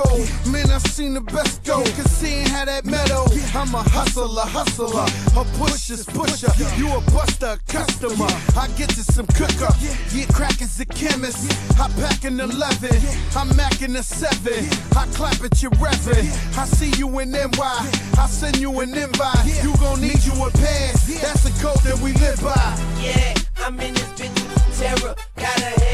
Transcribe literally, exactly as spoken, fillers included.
roll. Man, I've seen the best go, cause seeing how that meadow. I'm a hustler, hustler, a pusher's pusher. You a buster, customer. I get to some cooker. Yeah, crack is a chemist. I pack an eleven. I'm macking a seven. I clap at your reverend. I see you in N Y. I send you an invite. You gon' need you a pass. That's the code that we live by. Yeah, I'm in this bitch with terror. Gotta